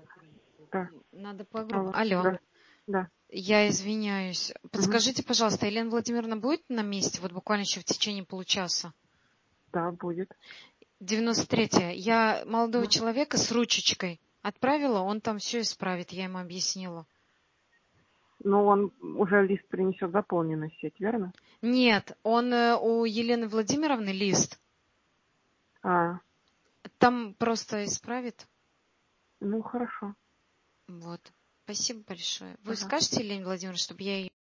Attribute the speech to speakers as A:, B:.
A: Да.
B: Надо по-грубому.
A: Алло.
B: Алло.
A: Да.
B: Я извиняюсь. Подскажите, пожалуйста, Елена Владимировна будет на месте? Вот буквально еще в течение получаса.
A: Да, будет.
B: 93-я. Я молодого человека с ручечкой отправила, он там все исправит, я ему объяснила.
A: Но он уже лист принесет заполненный в сеть, верно?
B: Нет, он у Елены Владимировны лист. Там просто исправит.
A: Ну, хорошо.
B: Вот. Спасибо большое. Вы
A: Ага.
B: скажете Елене Владимировне, чтобы я ее